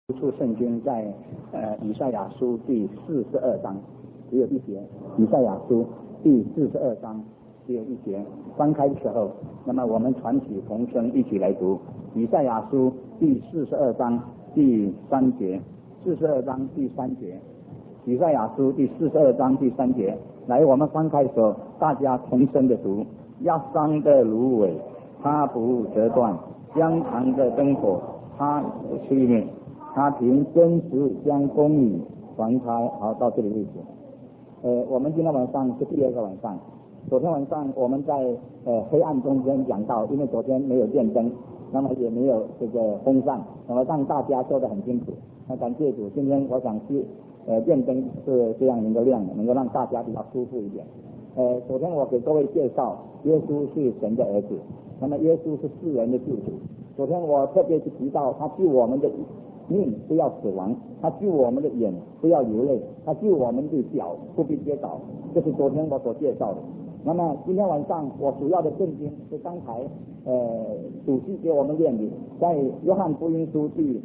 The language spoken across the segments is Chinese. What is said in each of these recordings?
处圣经在以赛亚书第42章只有一节，以赛亚书第42章只有一节，翻开的时候，那么我们传起同声一起来读以赛亚书第42章第3节，42章第3节，以赛亚书第42章第3节，来，我们翻开的时候，大家同声的读：压伤的芦苇，它不折断；江旁的灯火，它不吹灭。他凭真实将公理传开。好，到这里为止。我们今天晚上是第二个晚上。昨天晚上我们在黑暗中间讲到，因为昨天没有电灯，那么也没有这个风扇，那么让大家说得很清楚。那感谢主，今天我想是电灯是这样能够亮的，能够让大家比较舒服一点。昨天我给各位介绍，耶稣是神的儿子，那么耶稣是世人的救主。昨天我特别是提到，他救我们的命不要死亡，他救我们的眼不要流泪，他救我们的脚不必跌倒，这是昨天我所介绍的。那么今天晚上我主要的圣经是刚才主席给我们念的，在约翰福音书第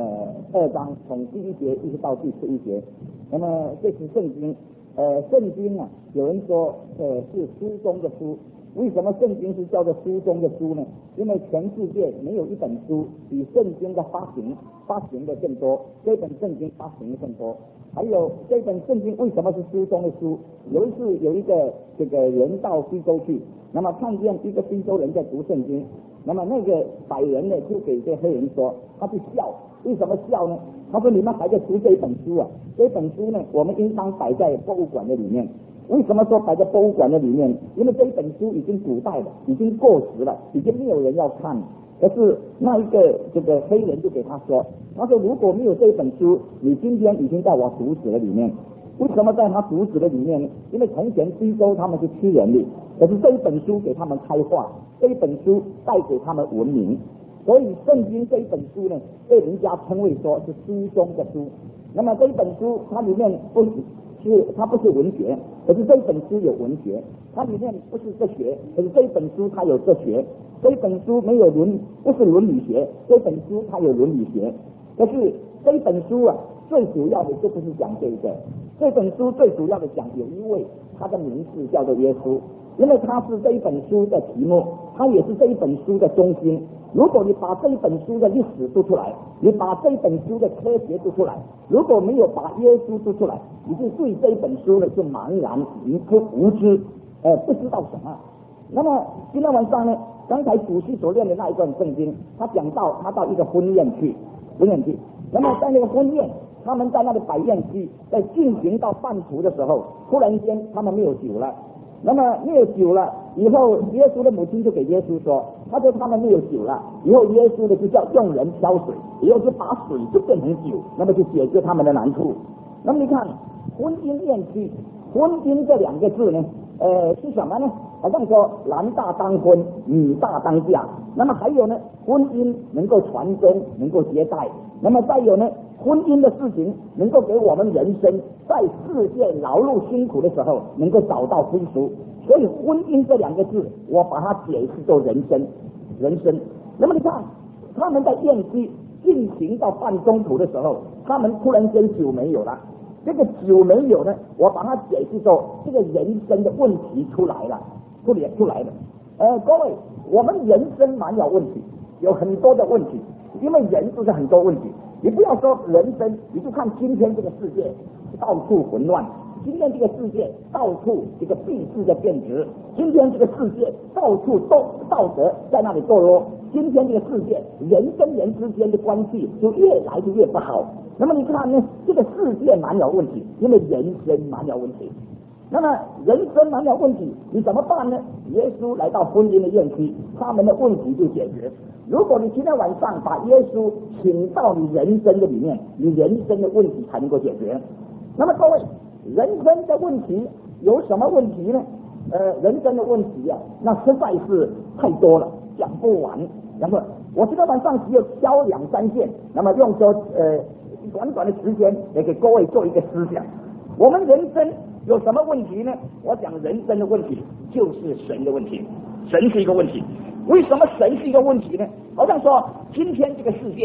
2章从第1节一直到第11节。那么这是圣经，圣经啊，有人说是书中的书。为什么圣经是叫做书中的书呢？因为全世界没有一本书比圣经的发行的更多，这本圣经发行的更多。还有这本圣经为什么是书中的书？有一次有一个这个人到非洲去，那么看见一个非洲人在读圣经，那么那个白人呢就给这黑人说，他去笑。为什么笑呢？他说：你们还在读这一本书啊？这本书呢，我们应当摆在博物馆的里面。为什么说摆在博物馆的里面？因为这一本书已经古代了，已经过时了，已经没有人要看。可是那一个这个黑人就给他说，他说如果没有这一本书，你今天已经在我毒死了里面。为什么在他毒死的里面呢？因为从前非洲他们是吃人的，可是这一本书给他们开化，这一本书带给他们文明，所以圣经这一本书呢，被人家称为说是书中的书。那么这一本书它里面它不是文学，可是这一本书有文学；它里面不是哲学，可是这一本书它有哲学。这一本书没有不是伦理学，这本书它有伦理学。可是这一本书啊，最主要的就不是讲这个，这本书最主要的讲有一位，他的名字叫做耶稣，因为他是这一本书的题目，他也是这一本书的中心。如果你把这一本书的历史读出来，你把这一本书的科学读出来，如果没有把耶稣读出来，你就对这一本书呢是茫然无知，不知道什么。那么今天晚上呢，刚才主席所念的那一段圣经，他讲到他到一个婚宴去，那么在那个婚宴，他们在那个摆宴区在进行到半途的时候，突然间他们没有酒了。那么没有酒了以后，耶稣的母亲就给耶稣说，他说他们没有酒了以后，耶稣呢就叫用人挑水，以后就把水就变成酒，那么就解决他们的难处。那么你看婚姻宴区，婚姻这2个字呢是什么呢？好像说男大当婚，女大当嫁。那么还有呢，婚姻能够传宗，能够接代。那么再有呢，婚姻的事情能够给我们人生在世界劳碌辛苦的时候能够找到归属。所以婚姻这2个字，我把它解释做人生。那么你看他们在宴席进行到半中途的时候，他们突然间酒没有了。这个酒没有呢，我把它解释做这个人生的问题出来了。各位，我们人生蛮有问题，有很多的问题，因为人就是很多问题。你不要说人生，你就看今天这个世界到处混乱，今天这个世界到处这个币制的变质，今天这个世界到处都道德在那里堕落，今天这个世界人跟人之间的关系就越来越不好。那么你看呢，这个世界蛮有问题，因为人生蛮有问题。那么人生蛮有问题，你怎么办呢？耶稣来到婚姻的宴席，他们的问题就解决。如果你今天晚上把耶稣请到你人生的里面，你人生的问题才能够解决。那么各位，人生的问题有什么问题呢？人生的问题啊，那实在是太多了，讲不完。然后我今天晚上只有挑2、3件，那么用说短短的时间来给各位做一个思想。我们人生有什么问题呢？我讲人生的问题就是神的问题，神是一个问题。为什么神是一个问题呢？好像说今天这个世界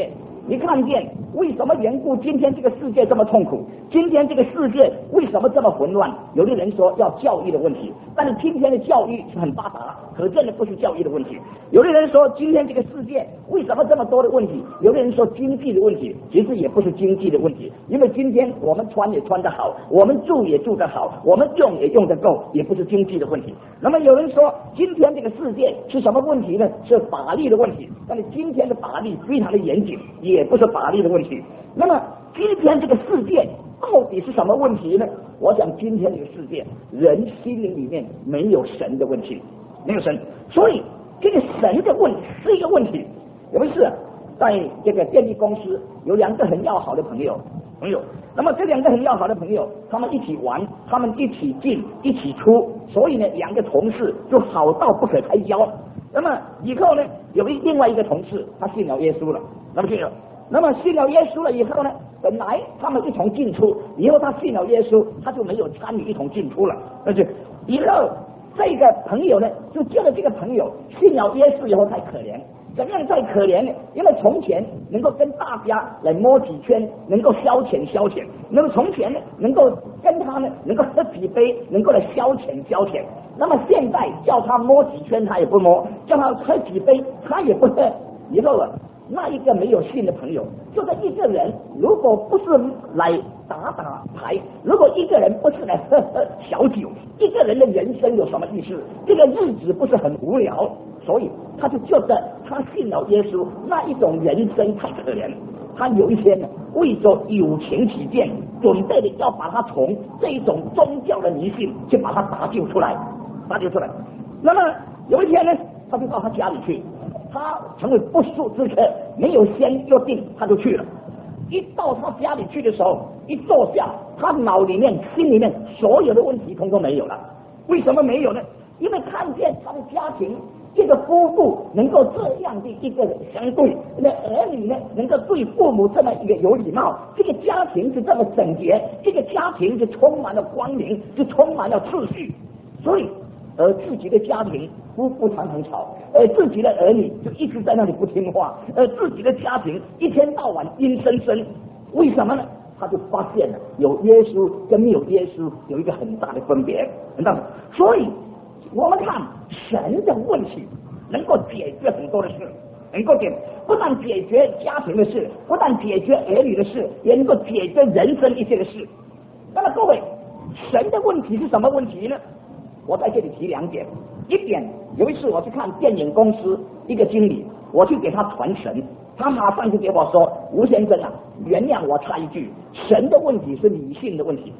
你看见为什么缘故今天这个世界这么痛苦，今天这个世界为什么这么混乱？有的人说要教育的问题，但是今天的教育是很发达，可见的不是教育的问题。有的人说今天这个世界为什么这么多的问题？有的人说经济的问题，其实也不是经济的问题，因为今天我们穿也穿得好，我们住也住得好，我们用也用得够，也不是经济的问题。那么有人说今天这个世界是什么问题呢？是法律的问题，但是今天的法律非常的严谨，也不是法律的问题。那么今天这个世界到底是什么问题呢？我想今天这个世界人心灵里面没有神的问题，没有神，所以这个神的问题是一个问题。有一次在这个电力公司有两个很要好的朋友，那么这两个很要好的朋友，他们一起玩，他们一起进一起出，所以呢两个同事就好到不可开交。那么以后呢有另外一个同事他信了耶稣了，那么信了耶稣了以后呢，本来他们一同进出，以后他信了耶稣，他就没有参与一同进出了。而且以后这个朋友呢，就觉得这个朋友信了耶稣以后太可怜。怎么样太可怜呢？因为从前能够跟大家来摸几圈，能够消遣，那么从前呢能够跟他呢能够喝几杯，能够来消遣，那么现在叫他摸几圈他也不摸，叫他喝几杯他也不喝。以后那一个没有信的朋友，就是一个人如果不是来打牌，如果一个人不是来喝小酒，一个人的人生有什么意思？这个日子不是很无聊？所以他就觉得他信了耶稣那一种人生太可怜。他有一天呢，为着友情起见，准备的要把他从这一种宗教的迷信去把他搭救出来。那么有一天呢，他就到他家里去，他成为不速之客，没有先约定他就去了。一到他家里去的时候，一坐下，他脑里面心里面所有的问题通通没有了。为什么没有呢？因为看见他的家庭，这个夫妇能够这样的一个相对，那儿女呢能够对父母这么一个有礼貌，这个家庭是这么整洁，这个家庭是充满了光明，是充满了秩序。所以而自己的家庭夫妇常常吵，而自己的儿女就一直在那里不听话，而自己的家庭一天到晚阴森森。为什么呢？他就发现了有耶稣跟没有耶稣有一个很大的分别，很大的。所以我们看神的问题能够解决很多的事，不但解决家庭的事，不但解决儿女的事，也能够解决人生一切的事。那么各位，神的问题是什么问题呢？我在这里提两点。一点，有一次我去看电影公司一个经理，我去给他传神，他马上就给我说：“吴先生啊，原谅我插一句，神的问题是理性的问题。”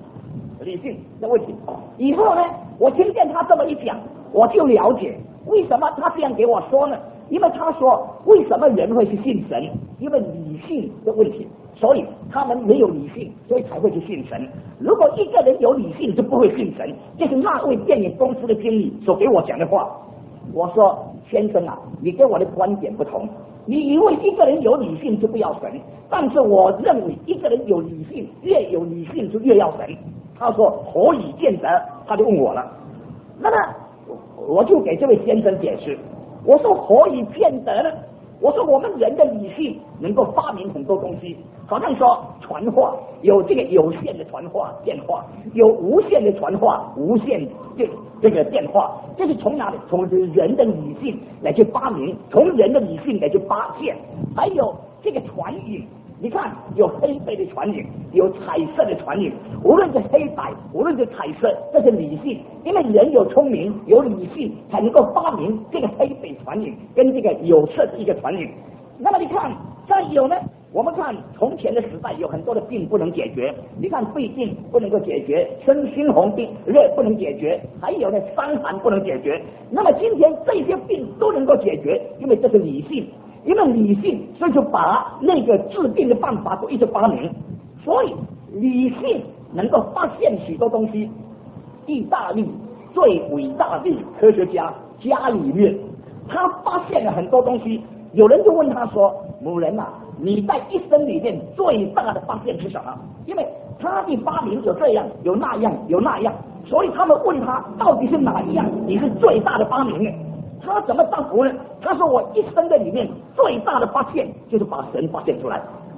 以后呢，我听见他这么一讲，我就了解为什么他这样给我说呢？因为他说为什么人会去信神？因为理性的问题，所以他们没有理性，所以才会去信神。如果一个人有理性，就不会信神。这是那位电影公司的经理所给我讲的话。我说：“先生啊，你跟我的观点不同。你以为一个人有理性就不要神，但是我认为一个人有理性，越有理性就越要神。”他说：“何以见得？”他就问我了。那么我就给这位先生解释，我说：“何以见得呢？”我说：“我们人的理性能够发明很多东西，好像说传话有这个有限的传话电话，有无限的传话无限这个电话，这是从哪里？从人的理性来去发明，从人的理性来去发现。还有这个传影，你看有黑白的传影，有彩色的传影，无论是黑白，无论是彩色，这是理性。因为人有聪明有理性，才能够发明这个黑白传影跟这个有色的一个传影。那么你看再有呢，我们看从前的时代有很多的病不能解决，你看肺病不能够解决，生猩红病热不能解决，还有呢伤寒不能解决。那么今天这些病都能够解决，因为这是理性。因为理性，所以就把那个治病的办法都一直发明。所以理性能够发现许多东西。意大利最伟大的科学家伽利略，他发现了很多东西。有人就问他说：“某人啊，你在一生里面最大的发现是什么？”因为他的发明有这样有那样有那样，所以他们问他到底是哪一样你是最大的发明呢？他怎么答复呢？他说：“我一生的里面最大的发现就是把神发现出来。”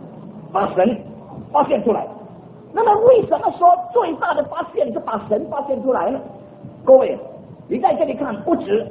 把神发现出来。那么为什么说最大的发现是把神发现出来呢？各位，你在这里看物质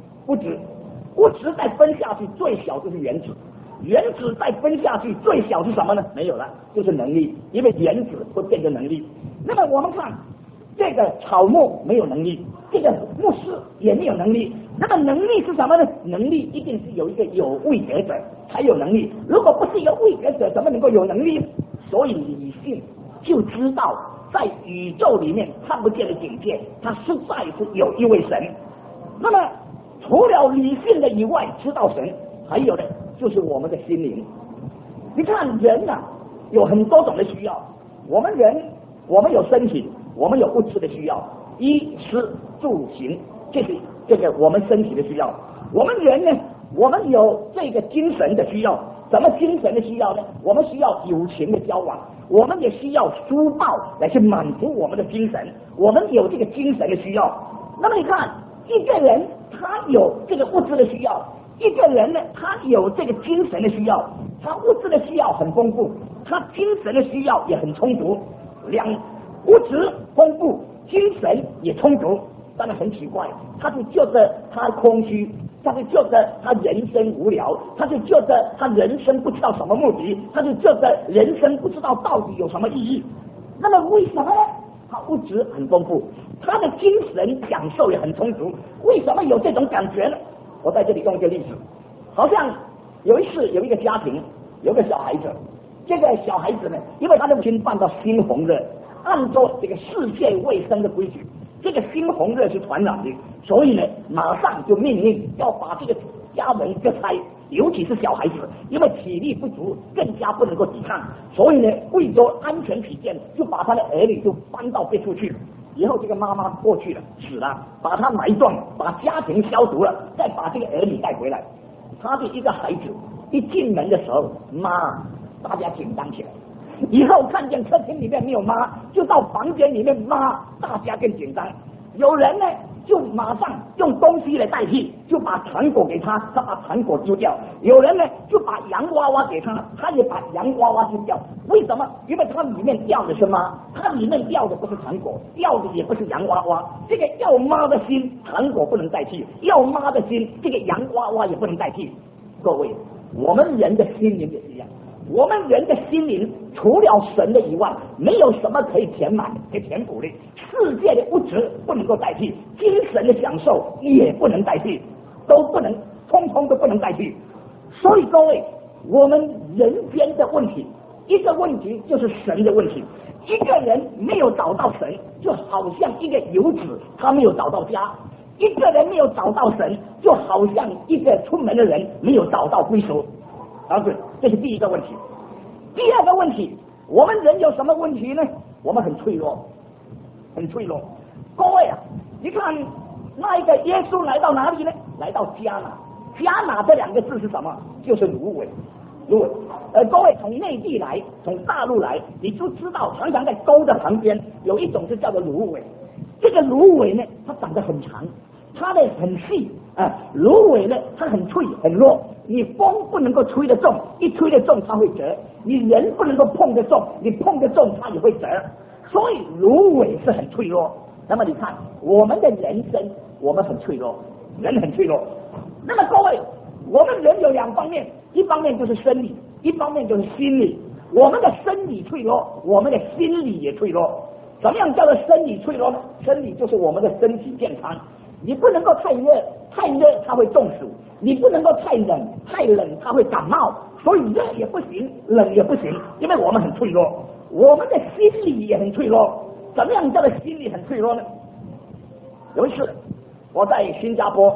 再分下去，最小就是原子，原子再分下去，最小是什么呢？没有了，就是能力，因为原子会变成能力。那么我们看这个草木没有能力，这个牧师也没有能力。那么能力是什么呢？能力一定是有一个有位格者才有能力，如果不是一个位格者，怎么能够有能力？所以理性就知道在宇宙里面看不见的境界，它实在是有一位神。那么除了理性的以外，知道神，还有的就是我们的心灵。你看人啊，有很多种的需要。我们人，我们有身体，我们有物质的需要，衣食住行，这个我们身体的需要。我们人呢，我们有这个精神的需要。什么精神的需要呢？我们需要友情的交往，我们也需要书报来去满足我们的精神，我们有这个精神的需要。那么你看，一个人他有这个物质的需要，一个人呢，他有这个精神的需要，他物质的需要很丰富，他精神的需要也很充足，物质丰富，精神也充足。当然很奇怪，他就觉得他空虚，他就觉得他人生无聊，他就觉得他人生不知道什么目的，他就觉得人生不知道到底有什么意义。那么为什么呢？他物质很丰富，他的精神享受也很充足。为什么有这种感觉呢？我在这里用一个例子，好像有一次有一个家庭有个小孩子，这个小孩子呢，因为他的母亲患到猩红热，按照这个世界卫生的规矩，这个猩红热是传染的，所以呢，马上就命令要把这个家人割开，尤其是小孩子，因为体力不足，更加不能够抵抗，所以呢，为着安全起见，就把他的儿女就搬到别处去。以后这个妈妈过去了，死了，把他埋葬，把家庭消毒了，再把这个儿女带回来。他的一个孩子一进门的时候，妈，大家紧张起来。以后看见客厅里面没有妈，就到房间里面妈，大家更紧张。有人呢就马上用东西来代替，就把糖果给他，他把糖果丢掉；有人呢就把洋娃娃给他，他也把洋娃娃丢掉。为什么？因为它里面掉的是妈，它里面掉的不是糖果，掉的也不是洋娃娃。这个要妈的心，糖果不能代替；要妈的心，这个洋娃娃也不能代替。各位，我们人的心灵也是一样。我们人的心灵除了神的以外，没有什么可以填满、可以填补的。世界的物质不能够代替，精神的享受也不能代替，都不能，通通都不能代替。所以各位，我们人间的问题，一个问题就是神的问题。一个人没有找到神，就好像一个游子他没有找到家；一个人没有找到神，就好像一个出门的人没有找到归属。这是第一个问题。第二个问题，我们人有什么问题呢？我们很脆弱，很脆弱。各位啊，你看那一个耶稣来到哪里呢？来到迦拿。迦拿这两个字是什么？就是芦苇。各位从内地来，从大陆来，你就知道常常在沟的旁边有一种是叫做芦苇。这个芦苇呢，它长得很长，它呢很细啊。芦苇呢，它很脆很弱。你风不能够吹得重，一吹得重它会折；你人不能够碰得重，你碰得重它也会折。所以芦苇是很脆弱。那么你看我们的人生，我们很脆弱，人很脆弱。那么各位，我们人有两方面，一方面就是生理，一方面就是心理。我们的生理脆弱，我们的心理也脆弱。怎么样叫做生理脆弱呢？生理就是我们的身体健康，你不能够太热，太热它会中暑；你不能够太冷，太冷它会感冒。所以热也不行，冷也不行，因为我们很脆弱。我们的心理也很脆弱。怎么样叫做心理很脆弱呢？有一次我在新加坡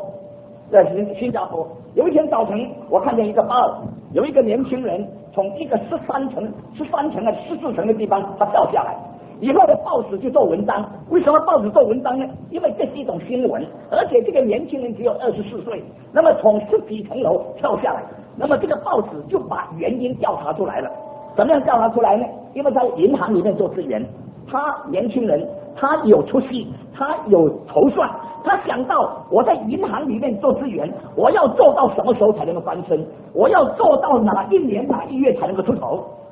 有一天早晨，我看见一个报，有一个年轻人从一个13层还是14层的地方他掉下来。以后的报纸就做文章。为什么报纸做文章呢？因为这是一种新闻，而且这个年轻人只有24岁，那么从10几层楼跳下来，那么这个报纸就把原因调查出来了。怎么样调查出来呢？因为在银行里面做职员，他年轻人他有出息，他有筹算，他想到我在银行里面做职员，我要做到什么时候才能够翻身？我要做到哪一年哪一月才能够出头？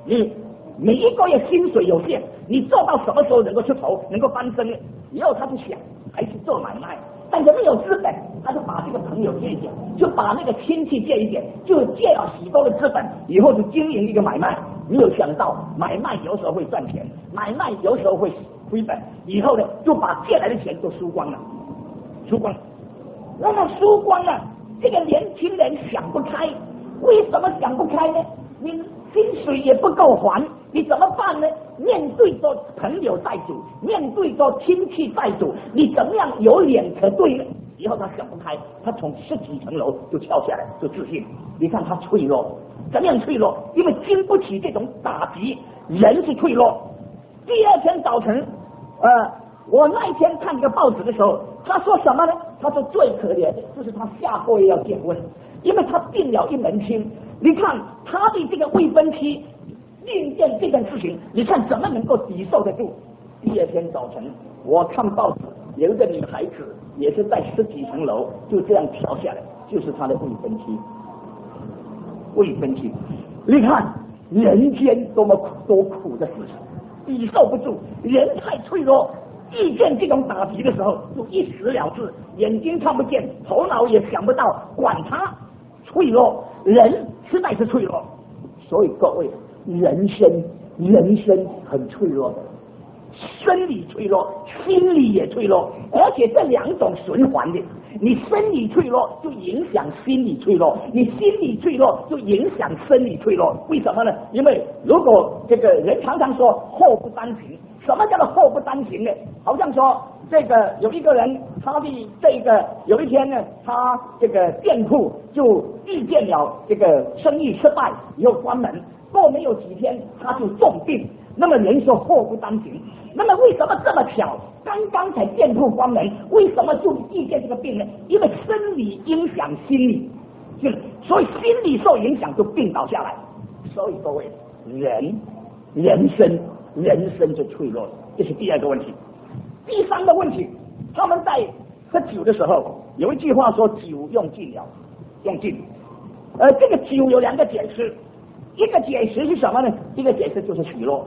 你每一个月薪水有限，你做到什么时候能够出头，能够翻身呢？以后他就想还是做买卖，但是没有资本，他就把这个朋友借一点，就把那个亲戚借一点，就借了许多的资本，以后就经营一个买卖。没有想到买卖有时候会赚钱，买卖有时候会亏本，以后呢就把借来的钱都输光了，输光了。那么输光了，这个年轻人想不开，为什么想不开呢？你薪水也不够还，你怎么办呢？面对着朋友债主，面对着亲戚债主，你怎么样有脸可对呢？以后他想不开，他从10几层楼就跳下来，就自信。你看他脆弱，怎么样脆弱？因为经不起这种打击，人是脆弱。第二天早晨，我那一天看这个报纸的时候，他说什么呢？他说最可怜的就是他下个月要结婚，因为他定了一门亲。你看他的这个未婚妻遇见这件事情，你看怎么能够抵受得住？第二天早晨，我看报纸，有一个女孩子也是在10几层楼就这样跳下来，就是他的未婚妻。未婚妻，你看人间多苦的事情，抵受不住，人太脆弱。遇见这种打击的时候，就一死了之，眼睛看不见，头脑也想不到，管他脆弱，人实在是脆弱。所以各位，人生很脆弱的，生理脆弱，心理也脆弱，而且这两种循环的。你生理脆弱就影响心理脆弱，你心理脆弱就影响生理脆弱。为什么呢？因为如果这个人常常说祸不单行，什么叫做祸不单行呢？好像说这个有一个人，他的这个有一天呢，他这个店铺就遇见了这个生意失败，以后关门，过没有几天他就重病。那么人说祸不单行，那么为什么这么巧？刚刚才店铺关门，为什么就遇见这个病呢？因为生理影响心理，所以心理受影响就病倒下来。所以各位，人生就脆弱了，这是第二个问题。第三个问题，他们在喝酒的时候，有一句话说酒用尽了，用尽。这个酒有2个解释，一个解释是什么呢？一个解释就是喜乐。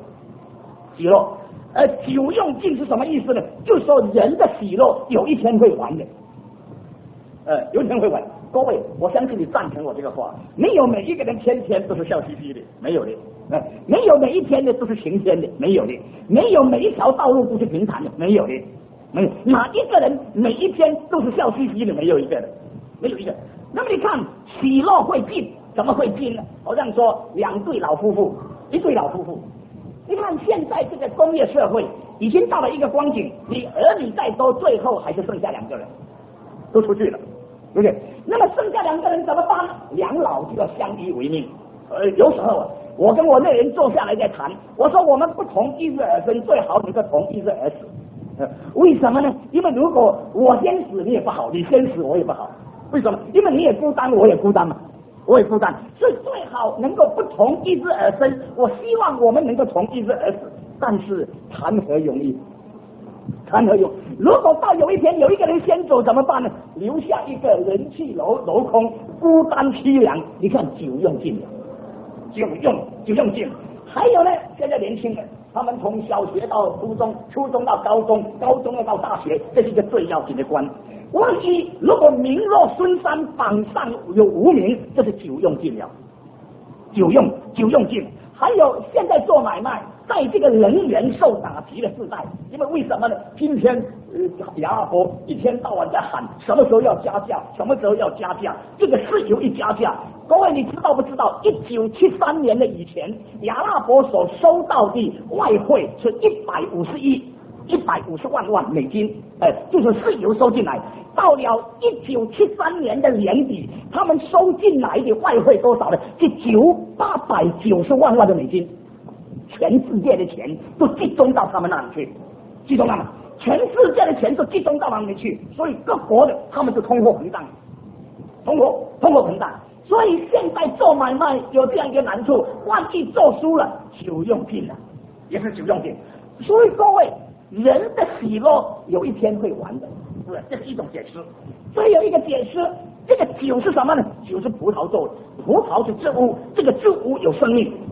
酒用尽是什么意思呢？就是说人的喜乐有一天会完的，有一天会完。各位，我相信你赞成我这个话，没有每一个人天天都是笑嘻嘻的，没有的。没有每一天的都是晴天的，没有的。没有每一条道路都是平坦的，没有的。没有哪一个人每一天都是笑嘻嘻的，没有一个人，没有一个。那么你看，喜乐会尽，怎么会尽呢？好像说一对老夫妇，你看现在这个工业社会已经到了一个光景，你儿女再多，最后还是剩下2个人，都出去了，对不对？那么剩下2个人怎么办呢？两老就要相依为命。有时候我跟我那人坐下来在谈，我说我们不同一日而生，最好能够同一日而死。为什么呢？因为如果我先死你也不好，你先死我也不好。为什么？因为你也孤单，我也孤单嘛。所以最好能够不同一日而生。我希望我们能够同一日而死，但是谈何容易？如果到有一天有一个人先走怎么办呢？留下一个人去楼空，孤单凄凉。你看酒用尽了，酒用尽了。还有呢，现在年轻人，他们从小学到初中，初中到高中，高中要到大学，这是一个最要紧的关。万一如果名落孙山，榜上有无名，这是酒用尽了，酒用尽。还有现在做买卖，在这个人员受打击的时代，因为为什么呢？今天亚拉伯一天到晚在喊什么时候要加价，这个石油一加价，各位你知道不知道？1973年的以前，亚拉伯所收到的外汇是150万美金，就是石油收进来。到了1973年的年底，他们收进来的外汇多少呢？是890万的美金。全世界的钱都集中到他们那里去，全世界的钱都集中到那里去，所以各国的他们就通货膨胀。所以现在做买卖有这样一个难处，万一做输了，酒用尽了，也是酒用尽。所以各位，人的喜乐有一天会完的，是不是？这是一种解释。所以有一个解释，这个酒是什么呢？酒是葡萄做的，葡萄是植物，这个植物有生命，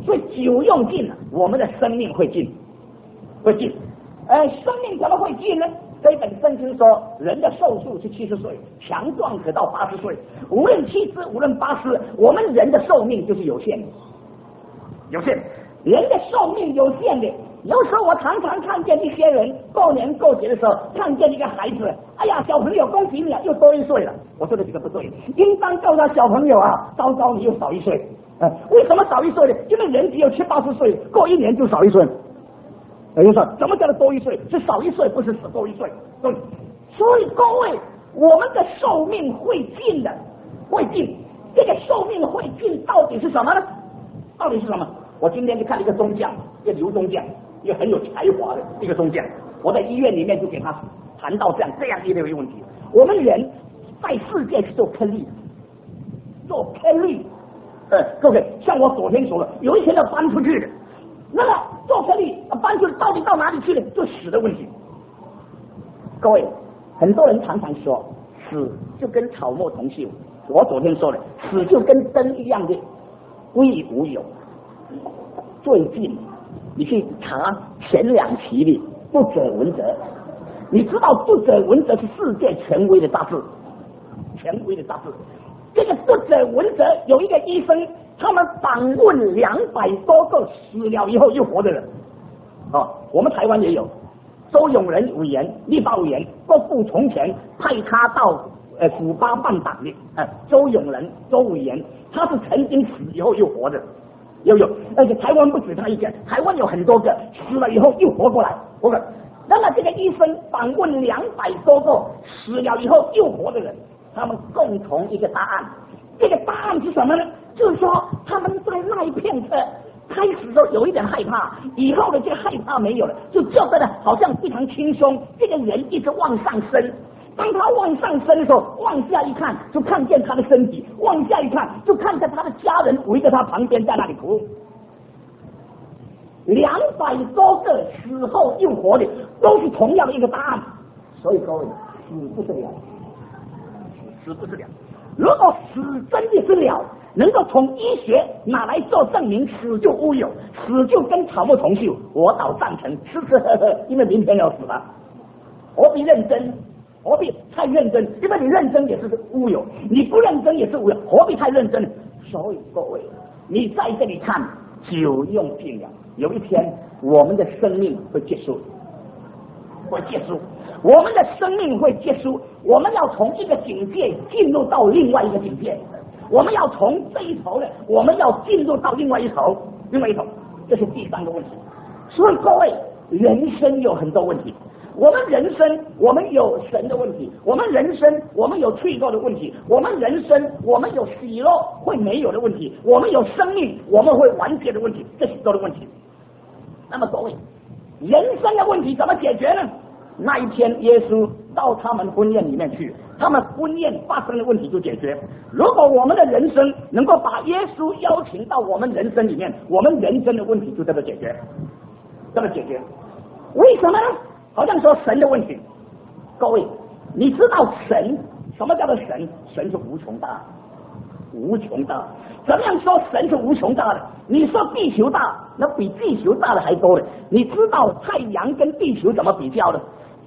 所以酒用尽了，我们的生命会尽，会尽。生命怎么会尽呢？这一本圣经说，人的寿数是70岁，强壮可到80岁。无论70，无论80，我们人的寿命就是有限的，有限。人的寿命有限的。有时候我常常看见一些人过年过节的时候，看见一个孩子，哎呀，小朋友恭喜你啊，又多1岁了。我说的这个不对，应当告诉他小朋友啊，糟糕，你又少1岁。为什么少1岁呢？因为人只有70、80岁，过1年就少1岁。也就是说，怎么叫做多1岁？是少1岁，不是多1岁。对，所以各位，我们的寿命会尽的，会尽。这个寿命会尽到底是什么呢？到底是什么？我今天去看一个中将，一个刘中将，一个很有才华的一个中将。我在医院里面就给他谈到这样一类问题。我们人在世界是做颗粒，做颗粒。各位，像我昨天说的，有一天要搬出去的，那么做颗粒搬出去到底到哪里去呢？就死的问题。各位，很多人常常说死就跟草木同锈，我昨天说的，死就跟灯一样的归于无有。最近你去查前2期的不者文哲，你知道不者文哲是世界权威的杂志，权威的杂志。这个不者文哲有一个医生，他们访问200多个死了以后又活的人。我们台湾也有周永仁委员，立法委员，国父从前派他到古巴办党的周永仁周委员，他是曾经死以后又活的。有，而且台湾不止他一个，台湾有很多个死了以后又活过来，活过来。那么这个医生访问200多个死了以后又活的人，他们共同一个答案。这个答案是什么呢？就是说他们在那一片刻开始的时候有一点害怕，以后的这个害怕没有了，就觉得好像非常轻松。这个人一直往上升。当他往上升的时候，往下一看就看见他的身体，往下一看就看见他的家人围着他旁边在那里哭。200多个死后又活的都是同样的一个答案。所以各位，死不是了，死不是了。如果死真的是了，能够从医学拿来做证明，死就无有，死就跟草木同锈，我倒赞成吃吃喝喝，因为明天要死了，何必认真？何必太认真？因为你认真也是乌有，你不认真也是乌有，何必太认真？所以各位，你在这里看，酒用尽了，有一天我们的生命会结束，会结束，我们的生命会结束，我们要从一个境界进入到另外一个境界，我们要从这一头的，我们要进入到另外一头，这是第3个问题。所以各位，人生有很多问题。我们人生，我们有神的问题；我们人生，我们有脆弱的问题；我们人生，我们有喜乐会没有的问题；我们有生命，我们会完结的问题，这许多的问题。那么各位，人生的问题怎么解决呢？那一天耶稣到他们婚宴里面去，他们婚宴发生的问题就解决。如果我们的人生能够把耶稣邀请到我们人生里面，我们人生的问题就这么解决，这么解决。为什么呢？好像说神的问题，各位，你知道神什么叫做神？神是无穷大，无穷大。怎么样说神是无穷大的？你说地球大，那比地球大的还多的。你知道太阳跟地球怎么比较的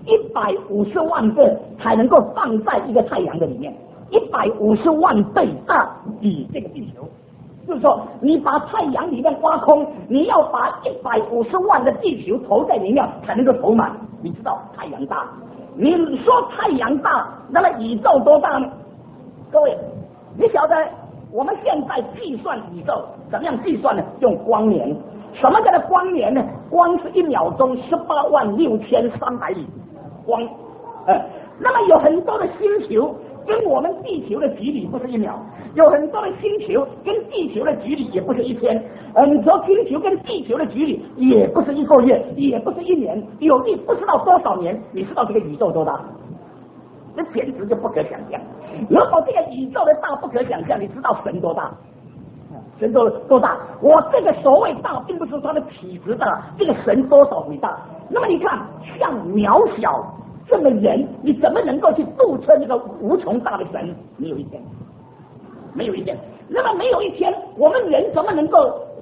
？150万个才能够放在一个太阳的里面，150万倍大比这个地球。就是说，你把太阳里面挖空，你要把150万的地球投在里面才能够投满。你知道太阳大，你说太阳大，那么宇宙多大呢？各位，你晓得我们现在计算宇宙怎么样计算呢？用光年。什么叫做光年呢？光是1秒钟186300里光。那么有很多的星球跟我们地球的距离不是1秒，有很多的星球跟地球的距离也不是1天，你说星球跟地球的距离也不是1个月，也不是1年，有的不知道多少年。你知道这个宇宙多大？这简直就不可想象。如果这个宇宙的大不可想象，你知道神多大？神多大？我这个所谓大，并不是他的体质大，这个神多少伟大。那么你看，像渺小这么人，你怎么能够去度测那个无穷大的神？没有一天，没有一天。那么没有一天，我们人怎么能够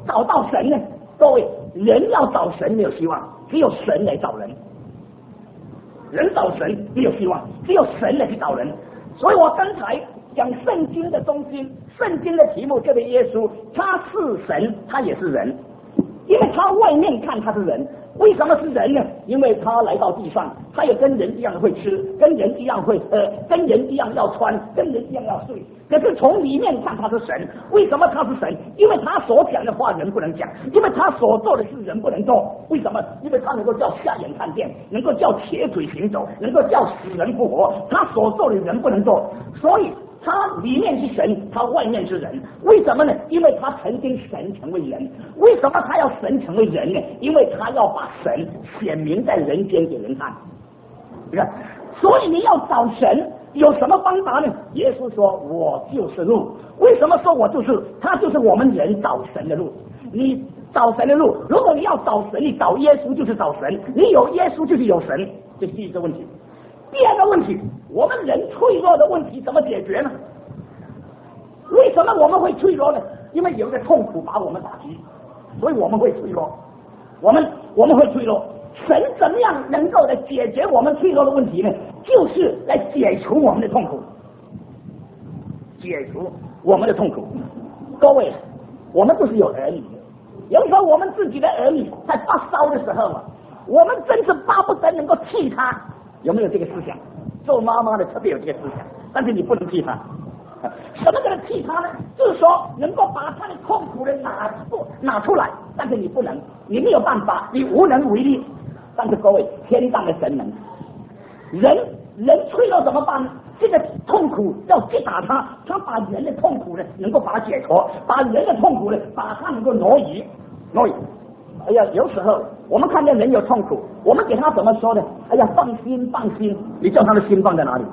找到神呢？各位，人要找神没有希望，只有神来找人。人找神没有希望，只有神来去找人。所以我刚才讲圣经的中心，圣经的题目，这位耶稣他是神，他也是人，因为他外面看他是人。为什么是人呢？因为他来到地上，他也跟人一样会吃，跟人一样会喝，跟人一样要穿，跟人一样要睡。可是从里面看他是神，为什么他是神？因为他所讲的话人不能讲，因为他所做的事人不能做。为什么？因为他能够叫瞎眼看见，能够叫瘸腿行走，能够叫死人复活。他所做的人不能做，所以他里面是神，他外面是人。为什么呢？因为他曾经神成为人。为什么他要神成为人呢？因为他要把神显明在人间给人看。你看，所以你要找神有什么方法呢？耶稣说我就是路。为什么说我就是？他就是我们人找神的路。你找神的路，如果你要找神，你找耶稣就是找神，你有耶稣就是有神。这是第一个问题。第二个问题，我们人脆弱的问题怎么解决呢？为什么我们会脆弱呢？因为有一个痛苦把我们打击，所以我们会脆弱。我们会脆弱。神怎么样能够来解决我们脆弱的问题呢？就是来解除我们的痛苦，解除我们的痛苦。各位，我们都是有儿女的，有时候我们自己的儿女在发烧的时候啊，我们真是巴不得能够替他。有没有这个思想？做妈妈的特别有这个思想，但是你不能替他。什么叫替他呢？就是说能够把他的痛苦的拿出来，但是你不能，你没有办法，你无能为力。但是各位，天上的神能。人脆弱怎么办呢？这个痛苦要击打他，他把人的痛苦呢能够把它解脱，把人的痛苦呢把它能够挪移。哎呀，有时候我们看见人有痛苦，我们给他怎么说呢？哎呀，放心，你叫他的心放在哪里？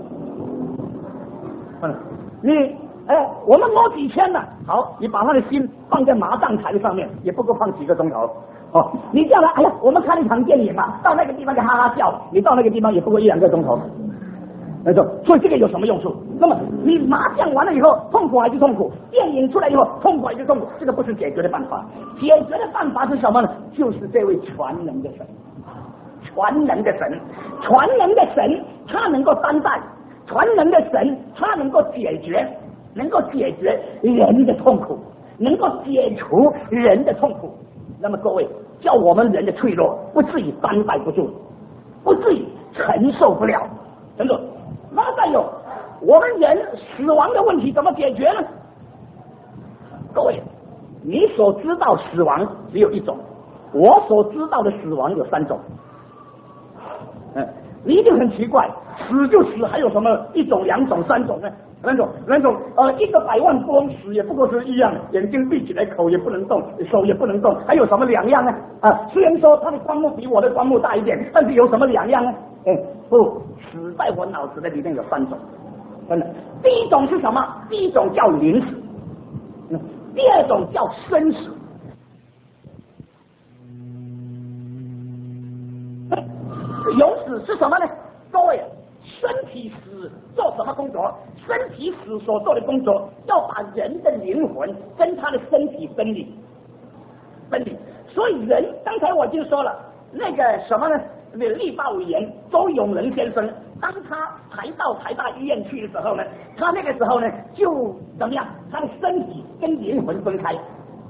我们摸几天了，好，你把他的心放在麻将台上面，也不够放几个钟头。你叫他，哎呀，我们看一场电影嘛，到那个地方就哈哈笑，你到那个地方也不过1-2个钟头。所以这个有什么用处？那么你麻将完了以后，痛苦还是痛苦；电影出来以后，痛苦还是痛苦。这个不是解决的办法。解决的办法是什么呢？就是这位全能的神，全能的神，他能够担待，全能的神，他能够解决人的痛苦，能够解除人的痛苦。那么各位，叫我们人的脆弱不至于担待不住，不至于承受不了。真的。那再有，我们人死亡的问题怎么解决呢？各位，你所知道死亡只有一种，我所知道的死亡有3种。你一定很奇怪，死就死，还有什么1种、2种、3种呢？那种1个100万公死也不过是一样，眼睛闭起来，口也不能动，手也不能动，还有什么2样呢？虽然说他的棺木比我的棺木大一点，但是有什么2样呢？不，死在我脑子的里面有3种。真的，第一种是什么？第一种叫临死，第二种叫生死。有死是什么呢？各位，身体死做什么工作？身体死所做的工作，要把人的灵魂跟他的身体分离。所以人，刚才我已经说了，那个什么呢？立法委员周永仁先生，当他抬到台大医院去的时候呢，他那个时候呢就怎么样？他的身体跟灵魂分开。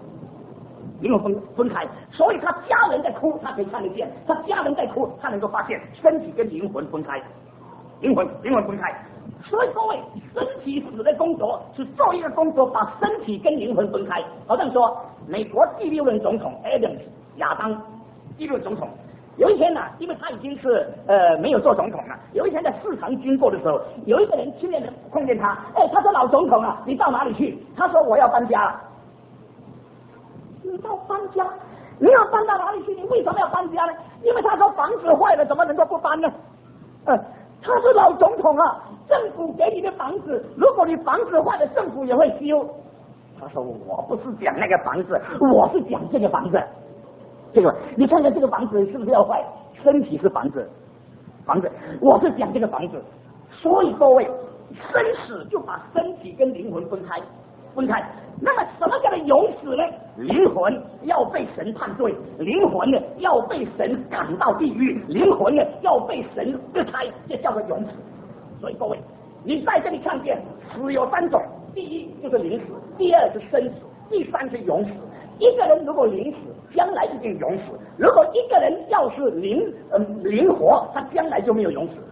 所以他家人在哭，他可以看得见；他家人在哭，他能够发现身体跟灵魂分开，灵魂分开。所以各位，身体死的工作是做一个工作，把身体跟灵魂分开。好像说，美国第6任总统 Adams 亚当第6任总统，有一天呢，因为他已经是没有做总统了，有一天在市场经过的时候，有一个人青年人碰见他，他说老总统啊，你到哪里去？他说我要搬家了。你要搬家？你要搬到哪里去？你为什么要搬家呢？因为他说房子坏了，怎么能够不搬呢？他是老总统啊，政府给你的房子，如果你房子坏了，政府也会修。他说我不是讲那个房子，我是讲这个房子。这个你看看这个房子是不是要坏？身体是房子，我是讲这个房子。所以各位，生死就把身体跟灵魂分开。 那么什么叫做永死呢？灵魂要被神判对，灵魂呢要被神赶到地狱，灵魂呢要被神割开，这叫做永死。所以各位，你在这里看见死有三种，第一就是灵死，第二是生死，第三是永死。一个人如果灵死，将来一定永死；如果一个人要是灵活，他将来就没有永死。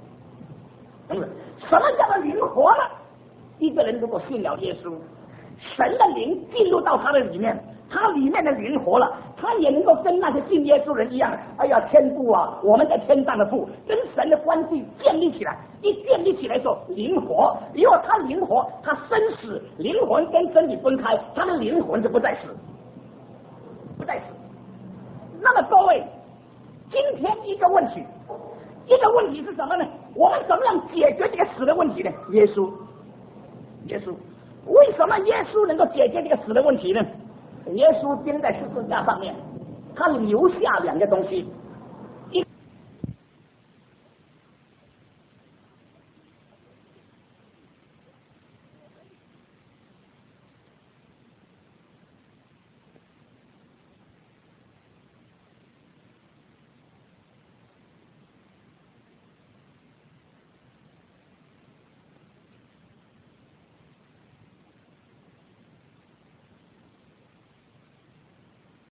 什么叫做灵活呢？一个人如果信了耶稣，神的灵进入到他的里面，他里面的灵活了，他也能够跟那些信耶稣人一样，哎呀，天父啊，我们在天上的父，跟神的关系建立起来。一建立起来的时候灵活，如果他灵活，他生死灵魂跟身体分开，他的灵魂就不再死，不再死。那么各位，今天一个问题是什么呢？我们怎么样解决这个死的问题呢？耶稣，为什么耶稣能够解决这个死的问题呢？耶稣钉在十字架上面，他留下两个东西，